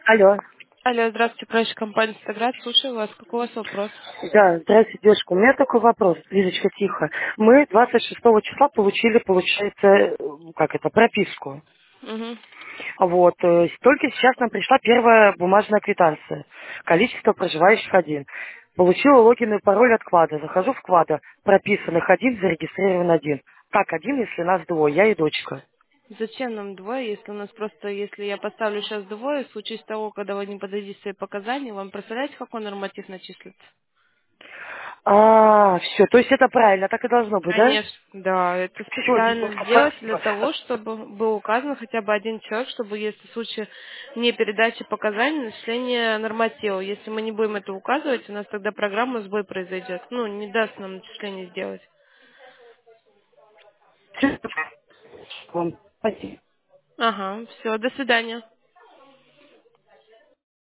Алло. Алло, здравствуйте, прачечная компания «Стаград». Слушаю вас. Какой у вас вопрос? Да, здравствуйте, девушка. У меня такой вопрос. Лизочка, тихо. Мы 26 числа получили, получается, как это, прописку. Угу. Вот. Только сейчас нам пришла первая бумажная квитанция. Количество проживающих один. Получила логин и пароль от Квада. Захожу в Квада. Прописанных один, зарегистрирован один. Как один, если нас двое, я и дочка? Зачем нам двое, если у нас просто, если я поставлю сейчас двое, в случае того, когда вы не подадите свои показания, вам представляете, какой норматив начислится? А, все. То есть это правильно, так и должно быть, да? Конечно, да, это Все, специально Лизочка, сделать для спасибо. того, чтобы был указан хотя бы один человек, чтобы если в случае не передачи показаний, начисление норматива. Если мы не будем это указывать, у нас тогда программа сбой произойдет. Ну, не даст нам начисление сделать. Всё. Спасибо. Ага, все, до свидания.